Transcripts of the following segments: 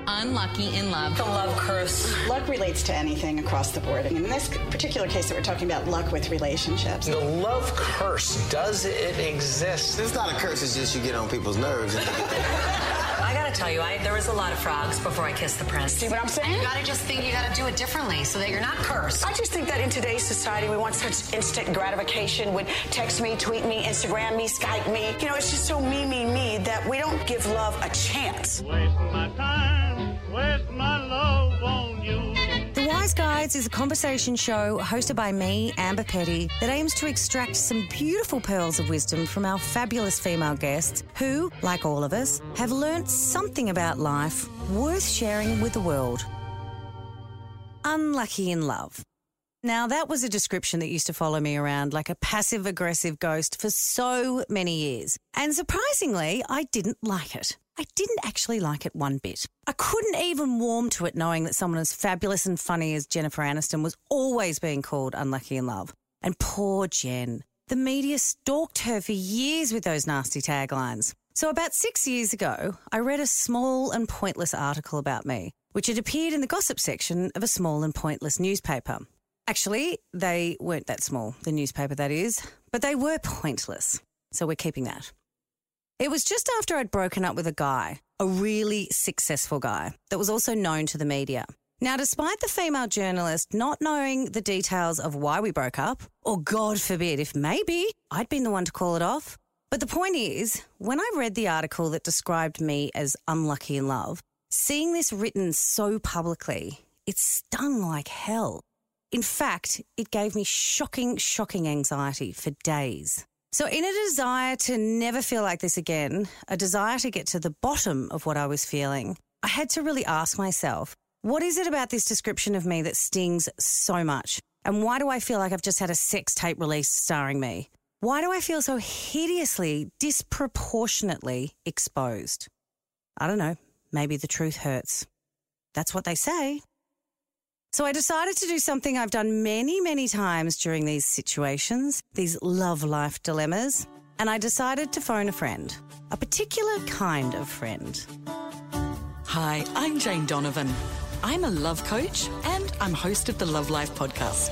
unlucky in love. The love curse. Luck relates to anything across the board. I mean, in this particular case that we're talking about, luck with relationships. The love curse, does it exist? It's not a curse, it's just you get on people's nerves. I gotta tell you, there was a lot of frogs before I kissed the prince. See what I'm saying? You gotta just think you gotta do it differently so that you're not cursed. I just think that in today's society, we want such instant gratification with text me, tweet me, Instagram me, Skype me. You know, it's just so me that we don't give love a chance. Waste my time, waste my love on you. The Wise Guides is a conversation show hosted by me, Amber Petty, that aims to extract some beautiful pearls of wisdom from our fabulous female guests who, like all of us, have learnt something about life worth sharing with the world. Unlucky in love. Now, that was a description that used to follow me around like a passive-aggressive ghost for so many years. And surprisingly, I didn't like it. I didn't actually like it one bit. I couldn't even warm to it knowing that someone as fabulous and funny as Jennifer Aniston was always being called unlucky in love. And poor Jen. The media stalked her for years with those nasty taglines. So about 6 years ago, I read a small and pointless article about me, which had appeared in the gossip section of a small and pointless newspaper. Actually, they weren't that small, the newspaper that is, but they were pointless. So we're keeping that. It was just after I'd broken up with a guy, a really successful guy, that was also known to the media. Now, despite the female journalist not knowing the details of why we broke up, or God forbid if maybe I'd been the one to call it off, but the point is, when I read the article that described me as unlucky in love, seeing this written so publicly, it stung like hell. In fact, it gave me shocking anxiety for days. So in a desire to never feel like this again, a desire to get to the bottom of what I was feeling, I had to really ask myself, what is it about this description of me that stings so much? And why do I feel like I've just had a sex tape released starring me? Why do I feel so hideously, disproportionately exposed? I don't know, maybe the truth hurts. That's what they say. So I decided to do something I've done many times during these situations, these love-life dilemmas, and I decided to phone a friend, a particular kind of friend. Hi, I'm Jane Donovan. I'm a love coach and I'm host of the Love Life podcast.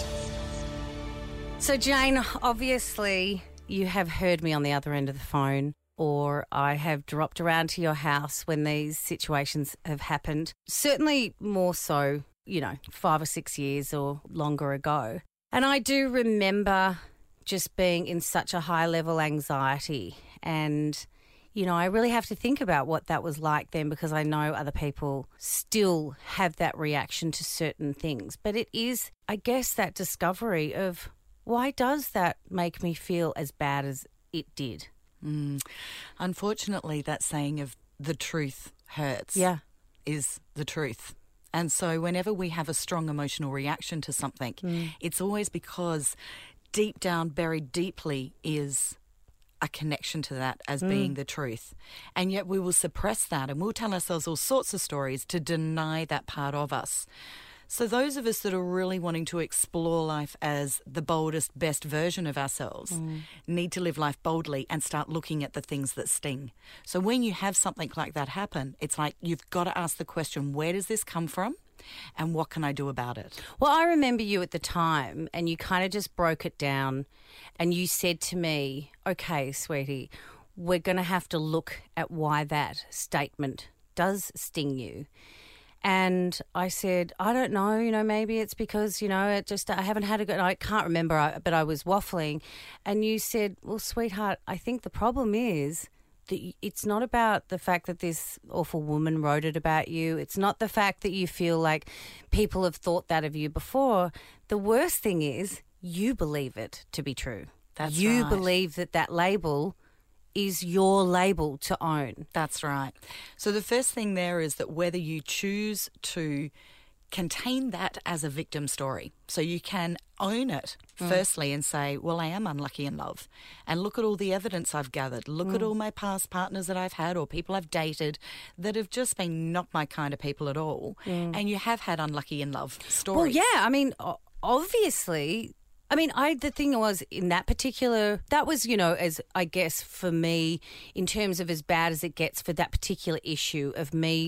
So Jane, obviously you have heard me on the other end of the phone, or I have dropped around to your house when these situations have happened, certainly more so 5 or 6 years or longer ago. And I do remember just being in such a high level anxiety. And, I really have to think about what that was like then, because I know other people still have that reaction to certain things. But it is, I guess, that discovery of why does that make me feel as bad as it did? Unfortunately, that saying of the truth hurts is the truth. And so whenever we have a strong emotional reaction to something, it's always because deep down, buried deeply, is a connection to that as being the truth. And yet we will suppress that and we'll tell ourselves all sorts of stories to deny that part of us. So those of us that are really wanting to explore life as the boldest, best version of ourselves need to live life boldly and start looking at the things that sting. So when you have something like that happen, it's like you've got to ask the question, where does this come from? And what can I do about it? Well, I remember you at the time and you kind of just broke it down and you said to me, okay, sweetie, we're going to have to look at why that statement does sting you. And I said, I don't know, maybe it's because, I haven't had a good, I can't remember, but I was waffling. And you said, well, sweetheart, I think the problem is that it's not about the fact that this awful woman wrote it about you. It's not the fact that you feel like people have thought that of you before. The worst thing is you believe it to be true. That's you right. believe that label is your label to own. That's right. So the first thing there is that whether you choose to contain that as a victim story, so you can own it firstly and say, well, I am unlucky in love, and look at all the evidence I've gathered, look at all my past partners that I've had or people I've dated that have just been not my kind of people at all, and you have had unlucky in love stories. Well, yeah, I mean, obviously, the thing was in that particular, that was, as I guess for me, in terms of as bad as it gets for that particular issue of me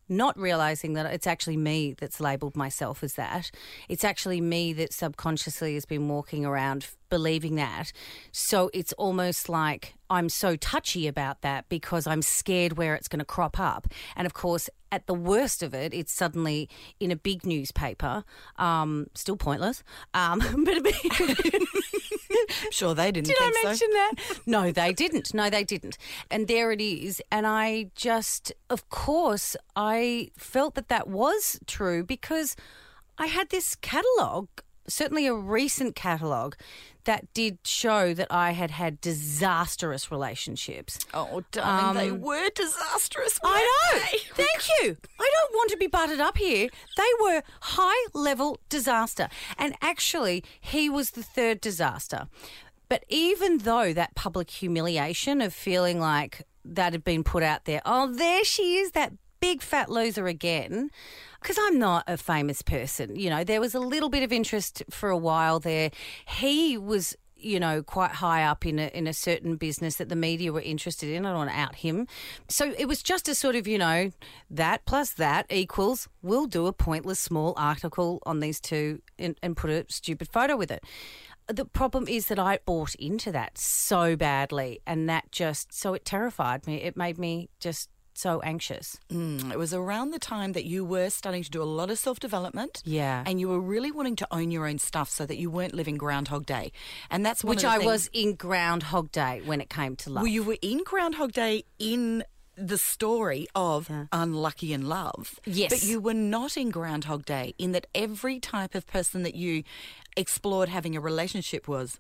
not realising that it's actually me that's labelled myself as that. It's actually me that subconsciously has been walking around believing that. So it's almost like I'm so touchy about that because I'm scared where it's going to crop up. And, of course, at the worst of it, it's suddenly in a big newspaper, still pointless, but a big... Sure, they didn't Did think I so. mention that? No, they didn't. And there it is. And I just, of course, I felt that was true because I had this catalogue, certainly a recent catalogue, that did show that I had had disastrous relationships. Oh, darling, they were disastrous. I know. weren't they? Thank you. I don't want to be butted up here. They were high-level disaster. And actually, he was the third disaster. But even though that public humiliation of feeling like that had been put out there, oh, there she is, that big fat loser again, because I'm not a famous person. You know, there was a little bit of interest for a while there. He was, you know, quite high up in a certain business that the media were interested in. I don't want to out him. So it was just a sort of, you know, that plus that equals we'll do a pointless small article on these two and put a stupid photo with it. The problem is that I bought into that so badly, and that just, so it terrified me. It made me just so anxious. It was around the time that you were starting to do a lot of self-development. Yeah. And you were really wanting to own your own stuff so that you weren't living Groundhog Day. And that's one Which of the I things. was in Groundhog Day when it came to love. Well, you were in Groundhog Day in the story of Unlucky in Love. Yes. But you were not in Groundhog Day in that every type of person that you explored having a relationship with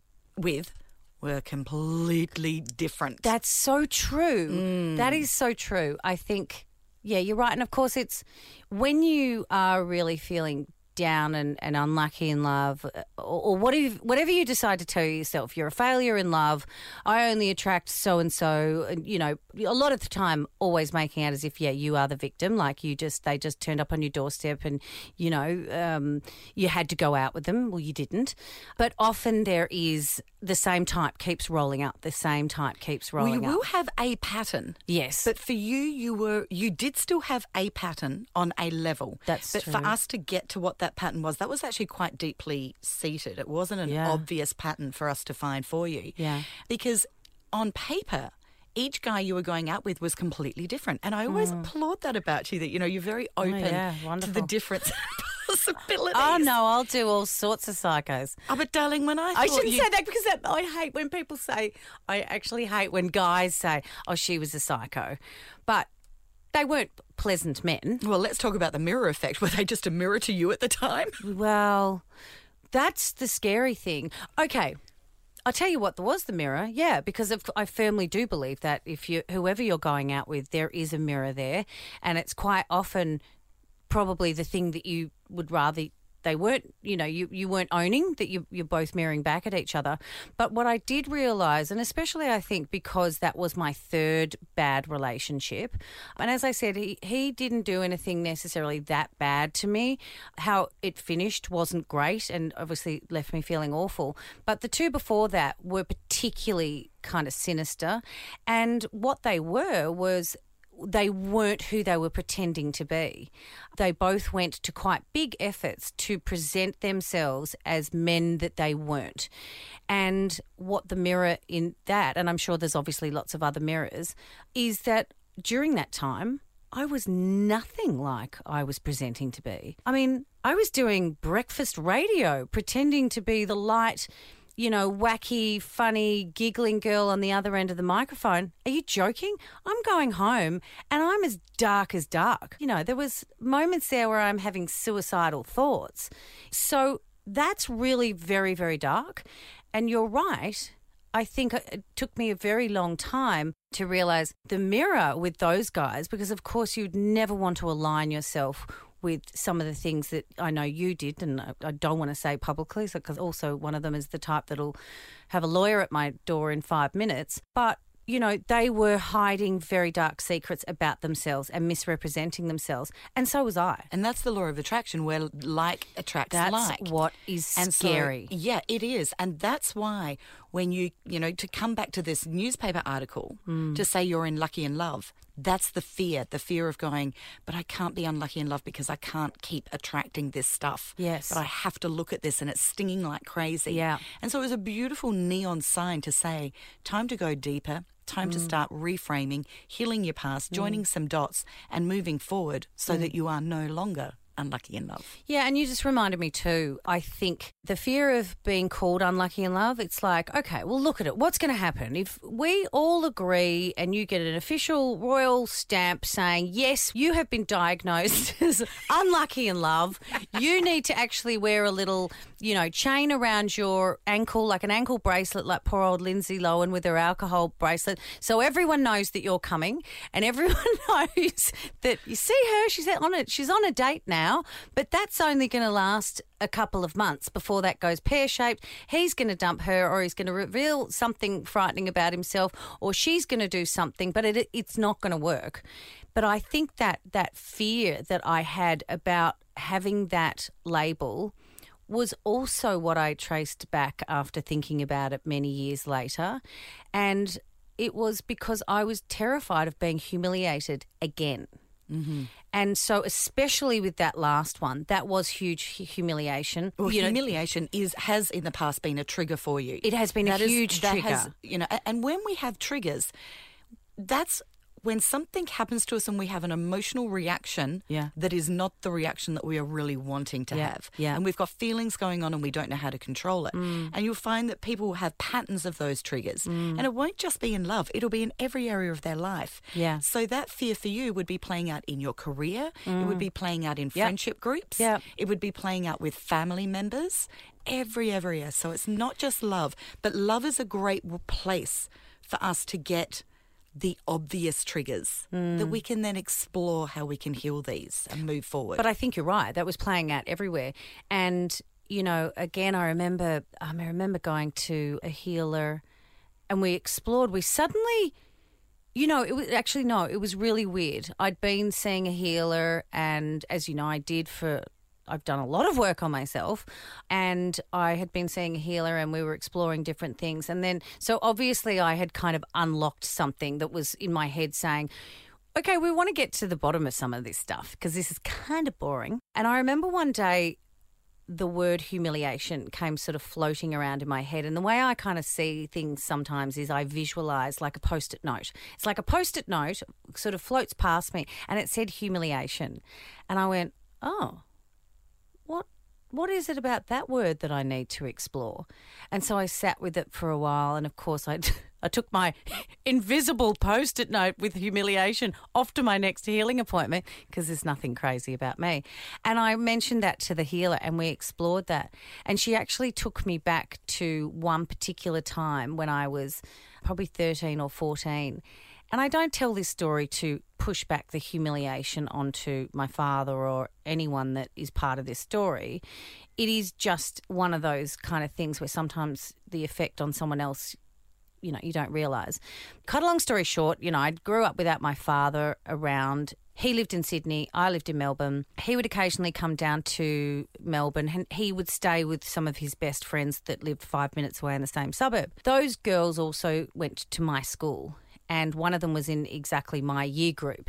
were completely different. That's so true. That is so true. I think, yeah, you're right. And of course, it's when you are really feeling down and unlucky in love, or whatever you decide to tell yourself, you're a failure in love, I only attract so-and-so, and, you know, a lot of the time always making out as if, yeah, you are the victim, like they just turned up on your doorstep and, you know, you had to go out with them. Well, you didn't. But often there is the same type keeps rolling up. The same type keeps rolling up. Well, you will have a pattern. Yes. But for you did still have a pattern on a level. That's But true. for us to get to what that pattern was, that was actually quite deeply seated. It wasn't an obvious pattern for us to find for you. Yeah. Because on paper, each guy you were going out with was completely different. And I always applaud that about you, that, you know, you're very open to the wonderful. different possibilities. Oh, no, I'll do all sorts of psychos. Oh, but darling, when I shouldn't say that because I hate when people say, I actually hate when guys say, oh, she was a psycho. But they weren't pleasant men. Well, let's talk about the mirror effect. Were they just a mirror to you at the time? Well, that's the scary thing. Okay, I'll tell you what, there was the mirror, yeah, because I firmly do believe that whoever you're going out with, there is a mirror there, and it's quite often probably the thing that you would rather they weren't, you know, you weren't owning, that you're both mirroring back at each other. But what I did realise, and especially I think because that was my third bad relationship, and as I said, he didn't do anything necessarily that bad to me. How it finished wasn't great and obviously left me feeling awful. But the two before that were particularly kind of sinister, and what they was they weren't who they were pretending to be. They both went to quite big efforts to present themselves as men that they weren't. And what the mirror in that, and I'm sure there's obviously lots of other mirrors, is that during that time, I was nothing like I was presenting to be. I mean, I was doing breakfast radio, pretending to be the light, you know, wacky, funny, giggling girl on the other end of the microphone. Are you joking? I'm going home and I'm as dark as dark. You know, there was moments there where I'm having suicidal thoughts. So that's really very, very dark. And you're right. I think it took me a very long time to realise the mirror with those guys, because of course you'd never want to align yourself with some of the things that I know you did, and I don't want to say publicly, because also one of them is the type that'll have a lawyer at my door in 5 minutes. But, you know, they were hiding very dark secrets about themselves and misrepresenting themselves, and so was I. And that's the law of attraction, where like attracts like. That's what is scary. So, yeah, it is. And that's why when to come back to this newspaper article to say you're unlucky in love. That's the fear of going, but I can't be unlucky in love because I can't keep attracting this stuff. Yes. But I have to look at this and it's stinging like crazy. Yeah. And so it was a beautiful neon sign to say, time to go deeper, time to start reframing, healing your past, joining some dots and moving forward so that you are no longer unlucky in love. Yeah, and you just reminded me too, I think the fear of being called unlucky in love, it's like, okay, well, look at it. What's going to happen? If we all agree and you get an official royal stamp saying, yes, you have been diagnosed as unlucky in love, you need to actually wear a little, chain around your ankle, like an ankle bracelet, like poor old Lindsay Lohan with her alcohol bracelet, so everyone knows that you're coming and everyone knows that you see her, she's on a date now. But that's only going to last a couple of months before that goes pear-shaped. He's going to dump her, or he's going to reveal something frightening about himself, or she's going to do something, but it's not going to work. But I think that fear that I had about having that label was also what I traced back after thinking about it many years later. And it was because I was terrified of being humiliated again. Mm-hmm. And so especially with that last one, that was huge humiliation. Well, humiliation has in the past been a trigger for you. It has been a huge trigger. And when we have triggers, that's when something happens to us and we have an emotional reaction that is not the reaction that we are really wanting to have. Yeah. And we've got feelings going on and we don't know how to control it. And you'll find that people will have patterns of those triggers. And it won't just be in love. It'll be in every area of their life. Yeah. So that fear for you would be playing out in your career. It would be playing out in friendship groups. Yep. It would be playing out with family members. Every area. So it's not just love, but love is a great place for us to get the obvious triggers that we can then explore how we can heal these and move forward. But I think you're right. That was playing out everywhere. And, again, I remember going to a healer and we explored. We suddenly, it was really weird. I'd been seeing a healer and, as you know, I've done a lot of work on myself, and I had been seeing a healer and we were exploring different things. And then, so obviously I had kind of unlocked something that was in my head saying, okay, we want to get to the bottom of some of this stuff because this is kind of boring. And I remember one day the word humiliation came sort of floating around in my head. And the way I kind of see things sometimes is I visualise like a Post-it note. It's like a Post-it note sort of floats past me and it said humiliation. And I went, oh, what is it about that word that I need to explore? And so I sat with it for a while, and of course I took my invisible Post-it note with humiliation off to my next healing appointment because there's nothing crazy about me. And I mentioned that to the healer and we explored that. And she actually took me back to one particular time when I was probably 13 or 14. And I don't tell this story to push back the humiliation onto my father or anyone that is part of this story. It is just one of those kind of things where sometimes the effect on someone else, you don't realise. Cut a long story short, I grew up without my father around. He lived in Sydney, I lived in Melbourne. He would occasionally come down to Melbourne and he would stay with some of his best friends that lived 5 minutes away in the same suburb. Those girls also went to my school. And one of them was in exactly my year group.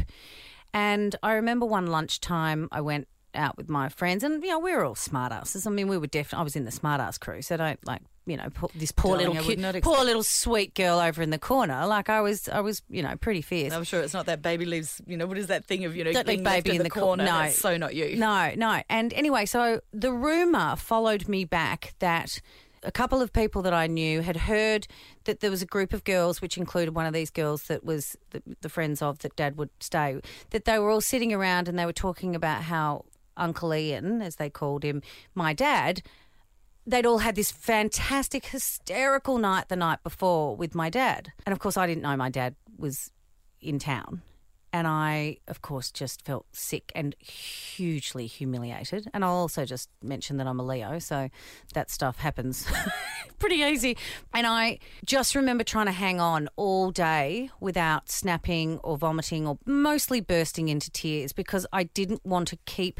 And I remember one lunchtime I went out with my friends and, we were all smart asses. I mean, we were I was in the smart ass crew, so don't this poor little sweet girl over in the corner. Like I was, pretty fierce. I'm sure it's not that baby leaves, what is that thing of, don't leave baby in the corner. No. That's so not you. No. And anyway, so the rumour followed me back that a couple of people that I knew had heard that there was a group of girls, which included one of these girls that was the friends of that Dad would stay, that they were all sitting around and they were talking about how Uncle Ian, as they called him, my dad, they'd all had this fantastic, hysterical night the night before with my dad. And, of course, I didn't know my dad was in town. And I, of course, just felt sick and hugely humiliated. And I'll also just mention that I'm a Leo, so that stuff happens pretty easy. And I just remember trying to hang on all day without snapping or vomiting or mostly bursting into tears because I didn't want to keep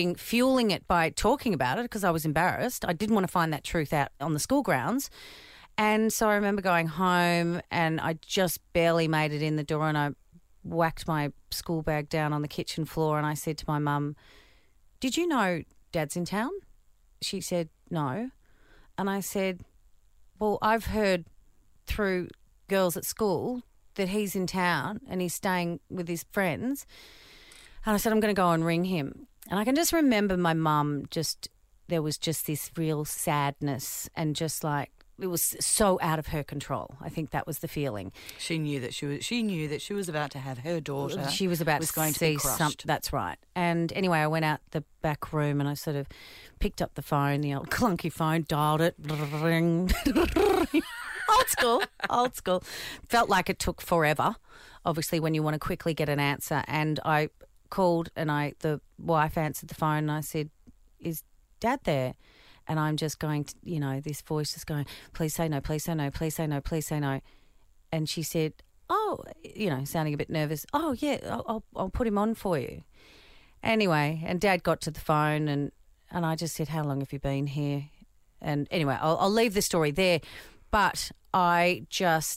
fueling it by talking about it because I was embarrassed. I didn't want to find that truth out on the school grounds. And so I remember going home and I just barely made it in the door and I whacked my school bag down on the kitchen floor and I said to my mum, "Did you know Dad's in town?" She said, "No." And I said, "Well, I've heard through girls at school that he's in town and he's staying with his friends." And I said, "I'm going to go and ring him." And I can just remember my mum there was just this real sadness and just like, it was so out of her control. I think that was the feeling. She knew that she was about to have her daughter. She was about to see something. That's right. And anyway, I went out the back room and I sort of picked up the phone, the old clunky phone, dialed it, ring. Old school. Felt like it took forever, obviously, when you want to quickly get an answer. And I called and the wife answered the phone and I said, "Is Dad there?" And I'm just going to, this voice is going, "Please say no, please say no, please say no, please say no." And she said, "Oh," sounding a bit nervous, "Oh, yeah, I'll put him on for you." Anyway, and Dad got to the phone and I just said, "How long have you been here?" And anyway, I'll leave the story there. But and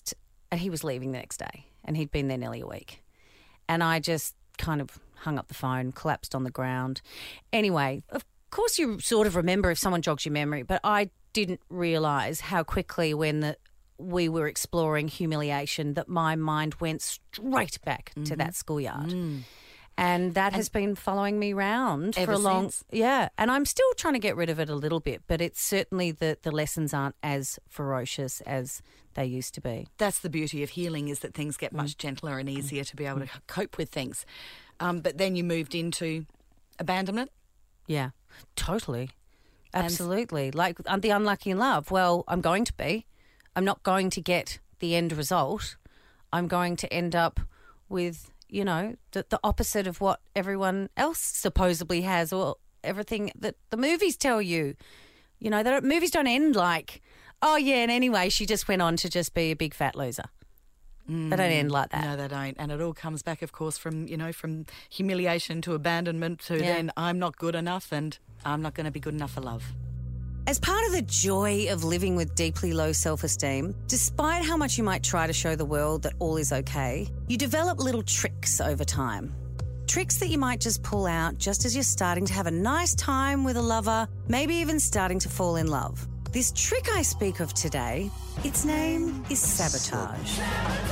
he was leaving the next day and he'd been there nearly a week. And I just kind of hung up the phone, collapsed on the ground. Anyway, of course you sort of remember if someone jogs your memory, but I didn't realise how quickly when we were exploring humiliation that my mind went straight back to that schoolyard. And that has been following me round for a long... Since. Yeah, and I'm still trying to get rid of it a little bit, but it's certainly the lessons aren't as ferocious as they used to be. That's the beauty of healing, is that things get much gentler and easier to be able to cope with things. But then you moved into abandonment? Yeah, totally. Absolutely. Like the unlucky in love. Well, I'm going to be. I'm not going to get the end result. I'm going to end up with... the opposite of what everyone else supposedly has, or everything that the movies tell you. Movies don't end like, "Oh, yeah, and anyway, she just went on to just be a big fat loser." They don't end like that. No, they don't. And it all comes back, of course, from humiliation to abandonment to then I'm not good enough and I'm not going to be good enough for love. As part of the joy of living with deeply low self-esteem, despite how much you might try to show the world that all is okay, you develop little tricks over time. Tricks that you might just pull out just as you're starting to have a nice time with a lover, maybe even starting to fall in love. This trick I speak of today, its name is sabotage.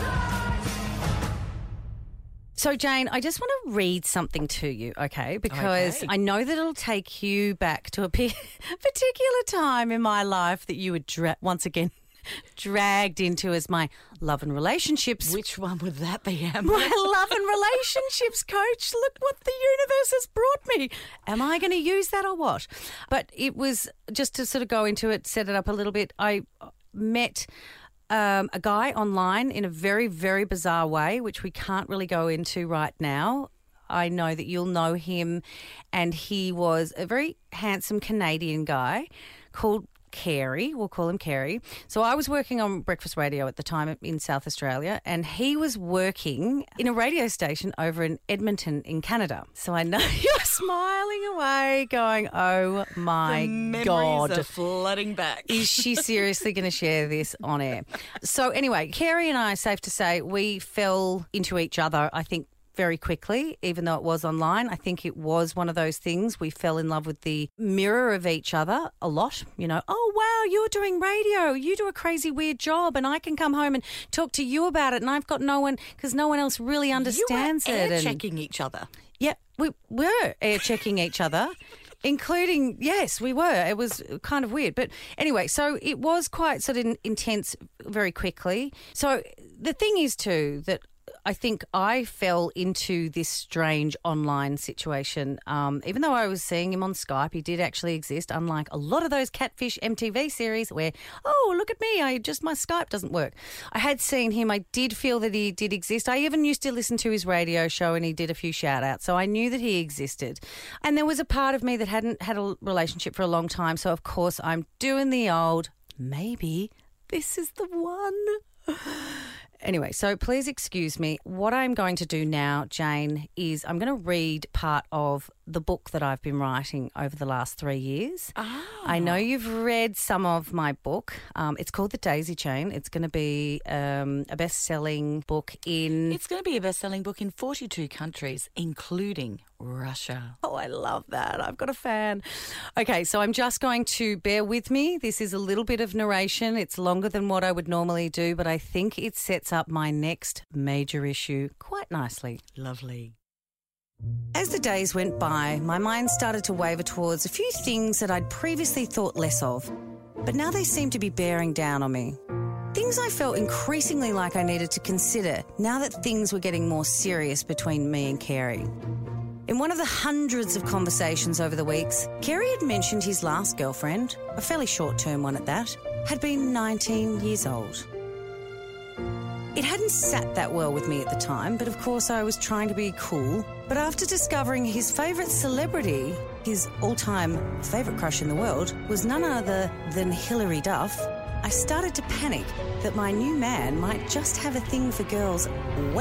So, Jane, I just want to read something to you, okay? Because I know that it'll take you back to a particular time in my life that you were once again dragged into as my love and relationships. Which one would that be, Amber? My love and relationships coach. Look what the universe has brought me. Am I going to use that or what? But it was, just to sort of go into it, set it up a little bit, I met... a guy online in a very, very bizarre way, which we can't really go into right now. I know that you'll know him, and he was a very handsome Canadian guy called Carey. We'll call him Carey. So I was working on breakfast radio at the time in South Australia, and he was working in a radio station over in Edmonton in Canada. So I know you're smiling away going, "Oh my God. The memories are flooding back. Is she seriously going to share this on air?" So anyway, Carey and I, safe to say, we fell into each other, I think, very quickly, even though it was online. I think it was one of those things. We fell in love with the mirror of each other a lot. "Oh, wow, you're doing radio. You do a crazy weird job and I can come home and talk to you about it and I've got no one, because no one else really understands it." You were air-checking each other. Yeah, we were air-checking each other. Including, yes, we were. It was kind of weird. But anyway, so it was quite sort of intense very quickly. So the thing is too that I think I fell into this strange online situation. Even though I was seeing him on Skype, he did actually exist, unlike a lot of those catfish MTV series where, "Oh, look at me, my Skype doesn't work." I had seen him. I did feel that he did exist. I even used to listen to his radio show and he did a few shout-outs, so I knew that he existed. And there was a part of me that hadn't had a relationship for a long time, so of course I'm doing the old, maybe this is the one. Anyway, so please excuse me. What I'm going to do now, Jane, is I'm going to read part of the book that I've been writing over the last 3 years. Oh. I know you've read some of my book. It's called The Daisy Chain. It's going to be a best-selling book in... It's going to be a best-selling book in 42 countries, including Russia. Oh, I love that. I've got a fan. Okay, so I'm just going to bear with me. This is a little bit of narration. It's longer than what I would normally do, but I think it sets up my next major issue quite nicely. Lovely. As the days went by, my mind started to waver towards a few things that I'd previously thought less of, but now they seemed to be bearing down on me. Things I felt increasingly like I needed to consider now that things were getting more serious between me and Carey. In one of the hundreds of conversations over the weeks, Carey had mentioned his last girlfriend, a fairly short-term one at that, had been 19 years old. It hadn't sat that well with me at the time, but of course I was trying to be cool. But after discovering his favourite celebrity, his all-time favourite crush in the world, was none other than Hilary Duff, I started to panic that my new man might just have a thing for girls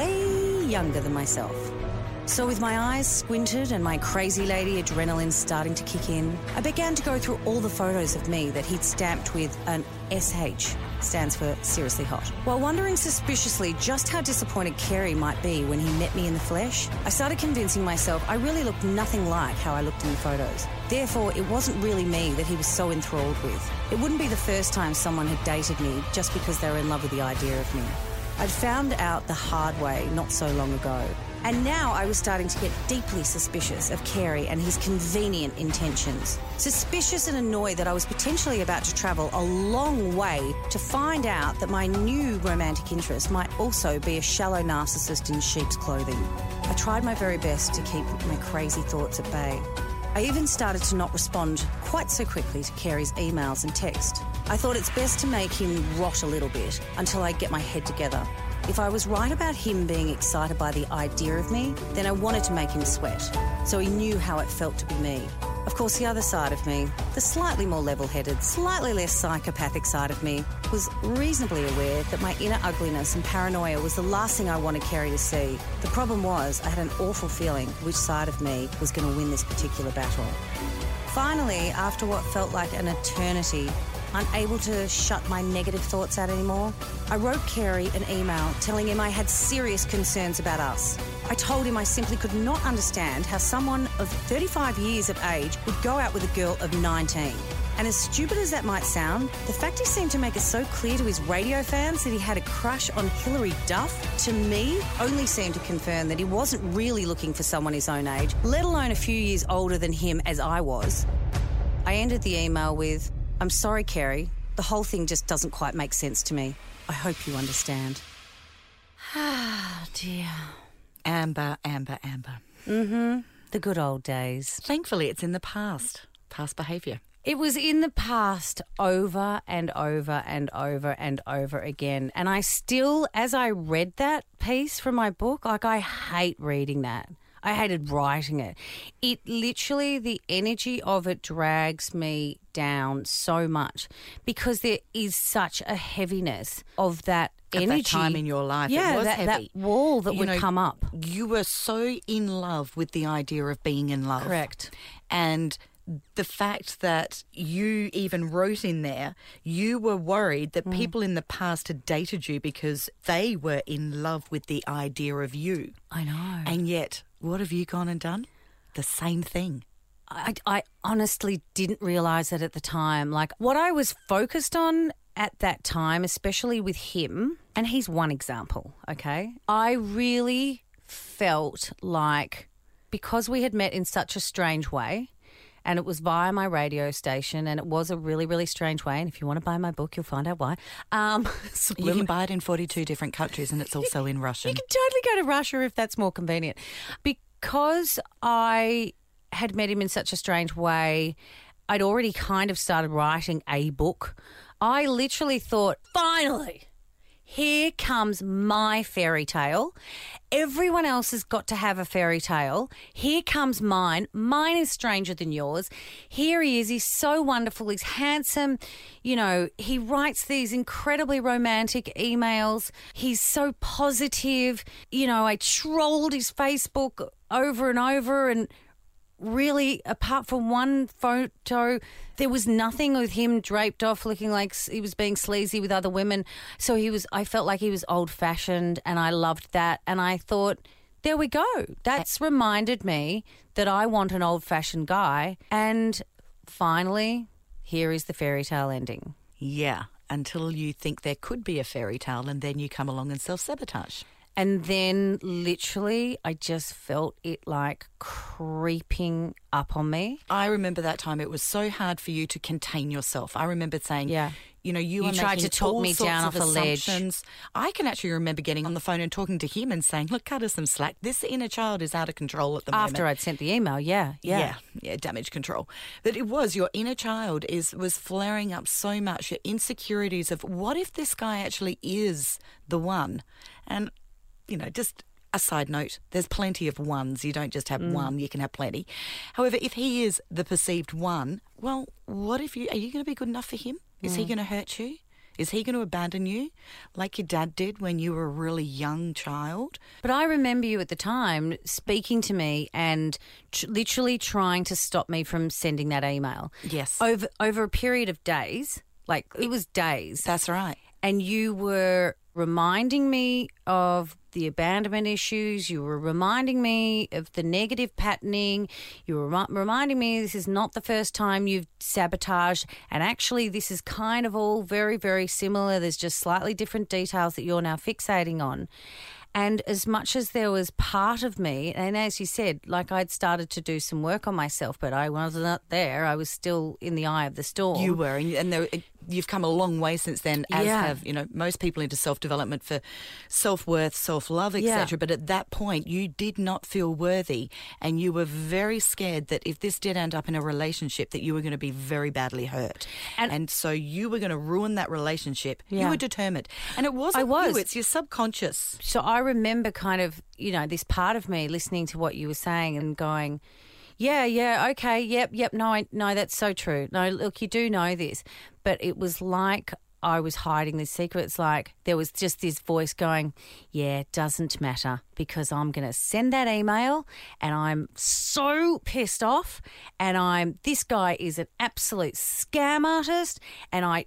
way younger than myself. So with my eyes squinted and my crazy lady adrenaline starting to kick in, I began to go through all the photos of me that he'd stamped with an SH, stands for seriously hot. While wondering suspiciously just how disappointed Carey might be when he met me in the flesh, I started convincing myself I really looked nothing like how I looked in the photos. Therefore, it wasn't really me that he was so enthralled with. It wouldn't be the first time someone had dated me just because they were in love with the idea of me. I'd found out the hard way not so long ago. And now I was starting to get deeply suspicious of Carey and his convenient intentions. Suspicious and annoyed that I was potentially about to travel a long way to find out that my new romantic interest might also be a shallow narcissist in sheep's clothing. I tried my very best to keep my crazy thoughts at bay. I even started to not respond quite so quickly to Carey's emails and text. I thought it's best to make him rot a little bit until I get my head together. If I was right about him being excited by the idea of me, then I wanted to make him sweat, so he knew how it felt to be me. Of course, the other side of me, the slightly more level-headed, slightly less psychopathic side of me, was reasonably aware that my inner ugliness and paranoia was the last thing I wanted Carey to see. The problem was I had an awful feeling which side of me was going to win this particular battle. Finally, after what felt like an eternity, unable to shut my negative thoughts out anymore, I wrote Carey an email telling him I had serious concerns about us. I told him I simply could not understand how someone of 35 years of age would go out with a girl of 19. And as stupid as that might sound, the fact he seemed to make it so clear to his radio fans that he had a crush on Hilary Duff, to me, only seemed to confirm that he wasn't really looking for someone his own age, let alone a few years older than him as I was. I ended the email with, "I'm sorry, Carey. The whole thing just doesn't quite make sense to me. I hope you understand." Ah, dear. Amber. The good old days. Thankfully, it's in the past. Past behaviour. It was in the past over and over and over and over again. And I still, as I read that piece from my book, I hate reading that. I hated writing it. It literally, the energy of it drags me down so much because there is such a heaviness of that energy. At that time in your life, it was heavy. That wall that would come up. You were so in love with the idea of being in love. Correct. And the fact that you even wrote in there, you were worried that people in the past had dated you because they were in love with the idea of you. I know. And yet, what have you gone and done? The same thing. I honestly didn't realise it at the time. Like, what I was focused on at that time, especially with him, and he's one example, okay? I really felt like because we had met in such a strange way, and it was via my radio station, and it was a really, really strange way. And if you want to buy my book, you'll find out why. You can buy it in 42 different countries, and it's also in Russian. You can totally go to Russia if that's more convenient. Because I had met him in such a strange way, I'd already kind of started writing a book. I literally thought, finally, here comes my fairy tale. Everyone else has got to have a fairy tale. Here comes mine. Mine is stranger than yours. Here he is. He's so wonderful. He's handsome. You know, he writes these incredibly romantic emails. He's so positive. You know, I trolled his Facebook over and over, and really, apart from one photo, there was nothing with him draped off looking like he was being sleazy with other women. So I felt like he was old-fashioned, and I loved that. And I thought, there we go. That's reminded me that I want an old-fashioned guy. And finally, here is the fairy tale ending. Yeah, until you think there could be a fairy tale, and then you come along and self-sabotage. And then literally I just felt it like creeping up on me. I remember that time. It was so hard for you to contain yourself. I remember saying, you tried to talk me down off a ledge. I can actually remember getting on the phone and talking to him and saying, look, cut us some slack. This inner child is out of control at the moment. After I'd sent the email, yeah, damage control. But it was, your inner child was flaring up so much, your insecurities of what if this guy actually is the one? And just a side note, there's plenty of ones. You don't just have one, you can have plenty. However, if he is the perceived one, well, what if are you going to be good enough for him? Is he going to hurt you? Is he going to abandon you like your dad did when you were a really young child? But I remember you at the time speaking to me and literally trying to stop me from sending that email. Yes. Over a period of days, like it was days. That's right. And you were reminding me of the abandonment issues. You were reminding me of the negative patterning. You were reminding me this is not the first time you've sabotaged, and actually this is kind of all very, very similar. There's just slightly different details that you're now fixating on. And as much as there was part of me, and as you said, like I'd started to do some work on myself, but I wasn't there. I was still in the eye of the storm. You were, and you've come a long way since then, as have most people into self-development for self-worth, self-love, etc. But at that point, you did not feel worthy, and you were very scared that if this did end up in a relationship, that you were going to be very badly hurt. And so you were going to ruin that relationship. Yeah. You were determined. And it wasn't you, it's your subconscious. So I remember kind of, this part of me listening to what you were saying and going, okay, yep, no, that's so true. No, look, you do know this. But it was like I was hiding this secret. It's like there was just this voice going, it doesn't matter because I'm going to send that email and I'm so pissed off and this guy is an absolute scam artist and I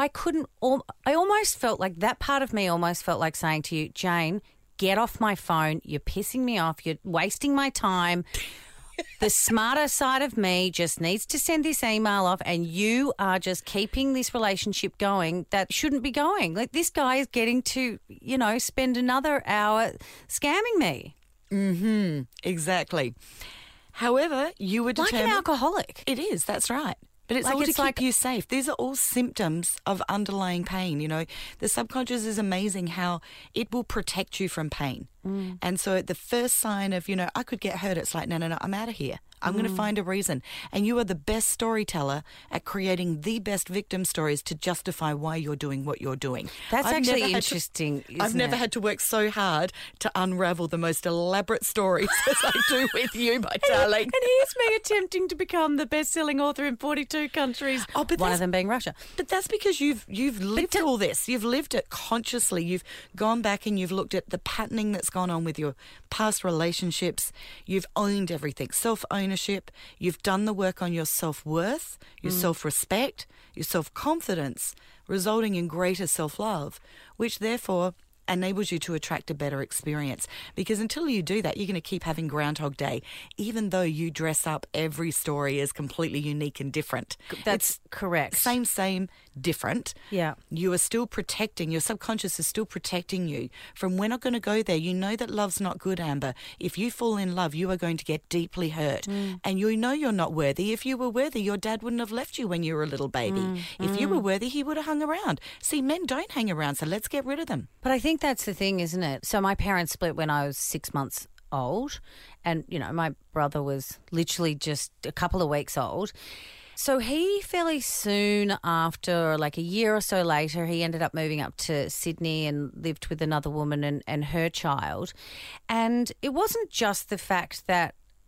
almost felt like that part of me almost felt like saying to you, Jane, get off my phone. You're pissing me off. You're wasting my time. The smarter side of me just needs to send this email off and you are just keeping this relationship going that shouldn't be going. Like this guy is getting to, spend another hour scamming me. Mm-hmm. Exactly. However, you were determined. Like an alcoholic. It is, that's right. But it's all to keep you safe. These are all symptoms of underlying pain. The subconscious is amazing how it will protect you from pain. And so the first sign of, I could get hurt, it's like, no, I'm out of here. I'm going to find a reason. And you are the best storyteller at creating the best victim stories to justify why you're doing what you're doing. That's actually interesting, I've never had to work so hard to unravel the most elaborate stories as I do with you, my darling. And here's me attempting to become the best-selling author in 42 countries, one of them being Russia. But that's because you've lived all this. You've lived it consciously. You've gone back and you've looked at the patterning that's gone on with your past relationships. You've owned everything, self-ownership. You've done the work on your self-worth, your self-respect, your self-confidence, resulting in greater self-love, which therefore enables you to attract a better experience. Because until you do that, you're going to keep having Groundhog Day, even though you dress up every story as completely unique and different. That's correct. Same, different. Yeah. You are still protecting, your subconscious is still protecting you from we're not going to go there. You know that love's not good, Amber. If you fall in love, you are going to get deeply hurt. And you know you're not worthy. If you were worthy, your dad wouldn't have left you when you were a little baby. If you were worthy, he would have hung around. See, men don't hang around, so let's get rid of them. But I think that's the thing, isn't it? So my parents split when I was 6 months old and, my brother was literally just a couple of weeks old. So he fairly soon after, like a year or so later, he ended up moving up to Sydney and lived with another woman and her child. And it wasn't just the fact that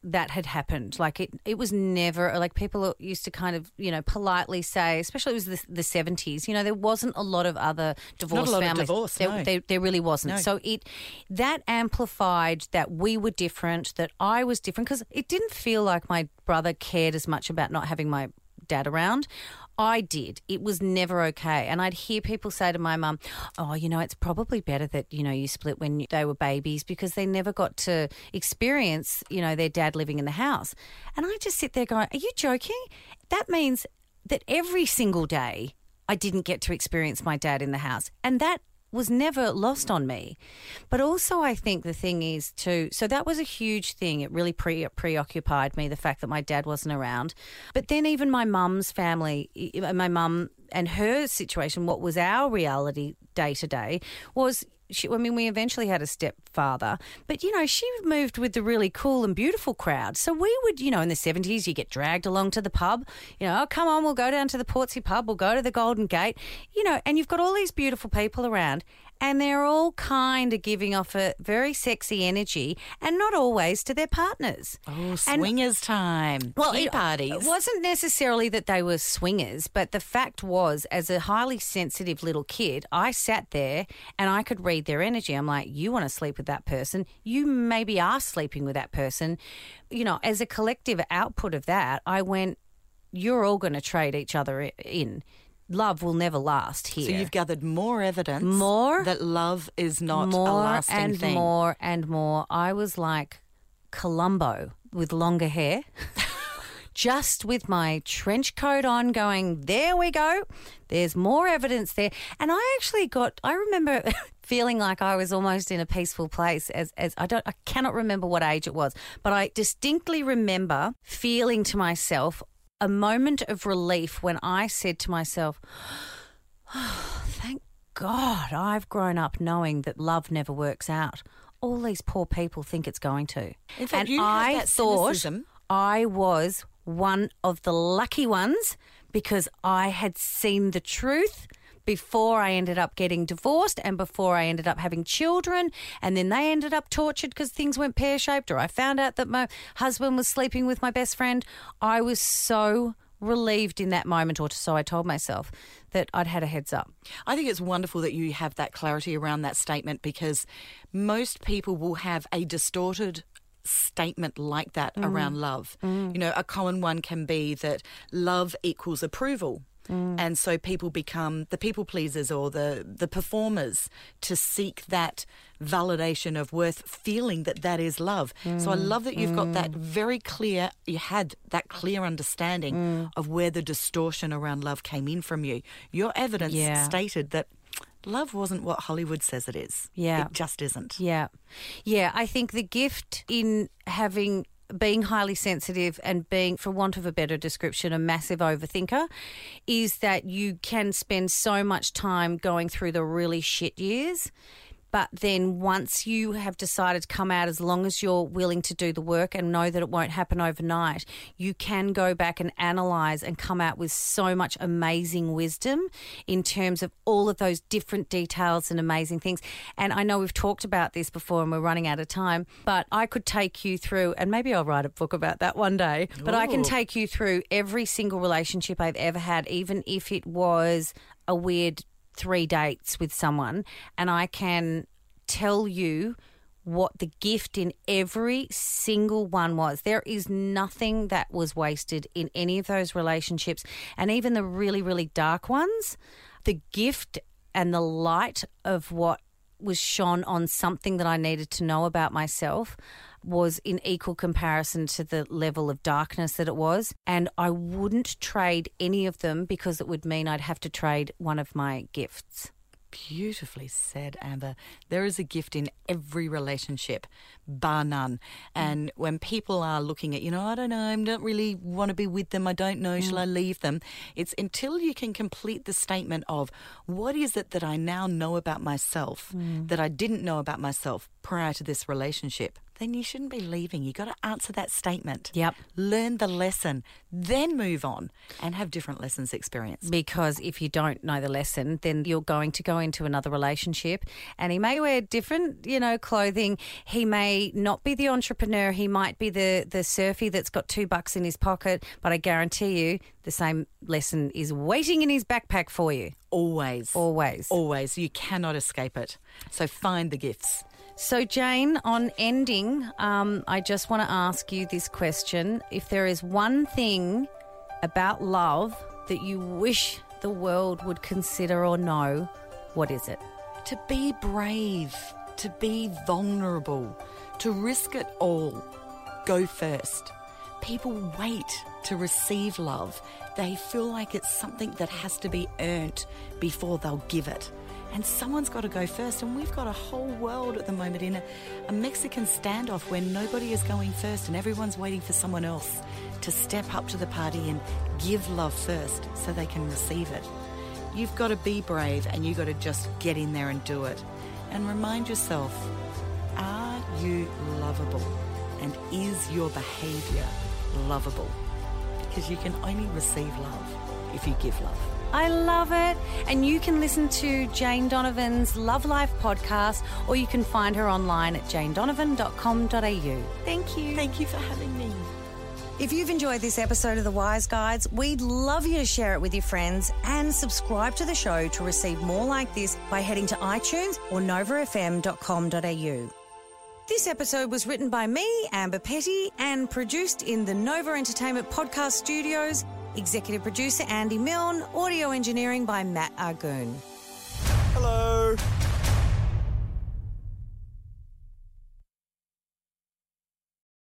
that had happened. Like it was never, like people used to kind of, politely say, especially it was the 70s, there wasn't a lot of other divorced Not a lot families. of divorce, no. There really wasn't. No. So that amplified that we were different, that I was different, because it didn't feel like my brother cared as much about not having my dad around. I did. It was never okay. And I'd hear people say to my mum, oh, it's probably better that, you split when they were babies, because they never got to experience, their dad living in the house. And I just sit there going, are you joking? That means that every single day I didn't get to experience my dad in the house. And that was never lost on me. But also I think the thing is too, so that was a huge thing. It really preoccupied me, the fact that my dad wasn't around. But then even my mum's family, my mum and her situation, what was our reality day to day was, we eventually had a stepfather, but, she moved with the really cool and beautiful crowd. So we would, in the 70s, you get dragged along to the pub, oh, come on, we'll go down to the Portsea pub, we'll go to the Golden Gate, and you've got all these beautiful people around, and they're all kind of giving off a very sexy energy, and not always to their partners. Oh, swingers time. Well, tea parties. It wasn't necessarily that they were swingers, but the fact was, as a highly sensitive little kid, I sat there and I could read their energy. I'm like, you want to sleep with that person? You maybe are sleeping with that person. As a collective output of that, I went, you're all going to trade each other in. Love will never last here. So you've gathered more evidence that love is not a lasting thing. More and more. I was like Columbo with longer hair, just with my trench coat on going, there we go. There's more evidence there. And I remember feeling like I was almost in a peaceful place as I cannot remember what age it was, but I distinctly remember feeling to myself a moment of relief when I said to myself, oh, thank God I've grown up knowing that love never works out. All these poor people think it's going to. In fact, and you I have that thought cynicism. I was one of the lucky ones because I had seen the truth before I ended up getting divorced and before I ended up having children, and then they ended up tortured because things went pear-shaped, or I found out that my husband was sleeping with my best friend. I was so relieved in that moment, or so I told myself, that I'd had a heads up. I think it's wonderful that you have that clarity around that statement, because most people will have a distorted statement like that around love. A common one can be that love equals approval. And so people become the people pleasers or the performers to seek that validation of worth, feeling that is love. So I love that you've got that very clear, you had that clear understanding of where the distortion around love came in from you. Your evidence stated that love wasn't what Hollywood says it is. Yeah. It just isn't. Yeah. Yeah, I think the gift in being highly sensitive and being, for want of a better description, a massive overthinker, is that you can spend so much time going through the really shit years. But then once you have decided to come out, as long as you're willing to do the work and know that it won't happen overnight, you can go back and analyse and come out with so much amazing wisdom in terms of all of those different details and amazing things. And I know we've talked about this before and we're running out of time, but I could take you through, and maybe I'll write a book about that one day, but I can take you through every single relationship I've ever had, even if it was a weird 3 dates with someone, and I can tell you what the gift in every single one was. There is nothing that was wasted in any of those relationships, and even the really, really dark ones. The gift and the light of what was shone on something that I needed to know about myself was in equal comparison to the level of darkness that it was. And I wouldn't trade any of them because it would mean I'd have to trade one of my gifts. Beautifully said, Amber. There is a gift in every relationship, bar none. And when people are looking at, I don't know, I don't really want to be with them, I don't know, shall I leave them? It's until you can complete the statement of what is it that I now know about myself that I didn't know about myself prior to this relationship. then you shouldn't be leaving. You got to answer that statement. Yep. Learn the lesson, then move on and have different lessons experienced. Because if you don't know the lesson, then you're going to go into another relationship and he may wear different, clothing. He may not be the entrepreneur. He might be the surfy that's got $2 in his pocket. But I guarantee you the same lesson is waiting in his backpack for you. Always. Always. Always. You cannot escape it. So find the gifts. So, Jane, on ending, I just want to ask you this question. If there is one thing about love that you wish the world would consider or know, what is it? To be brave, to be vulnerable, to risk it all. Go first. People wait to receive love. They feel like it's something that has to be earned before they'll give it. And someone's got to go first. And we've got a whole world at the moment in a Mexican standoff where nobody is going first and everyone's waiting for someone else to step up to the party and give love first so they can receive it. You've got to be brave and you've got to just get in there and do it. And remind yourself, are you lovable? And is your behaviour lovable? Because you can only receive love if you give love. I love it. And you can listen to Jane Donovan's Love Life podcast, or you can find her online at janedonovan.com.au. Thank you. Thank you for having me. If you've enjoyed this episode of The Wise Guides, we'd love you to share it with your friends and subscribe to the show to receive more like this by heading to iTunes or novafm.com.au. This episode was written by me, Amber Petty, and produced in the Nova Entertainment Podcast Studios. Executive producer Andy Milne, audio engineering by Matt Argoon. Hello.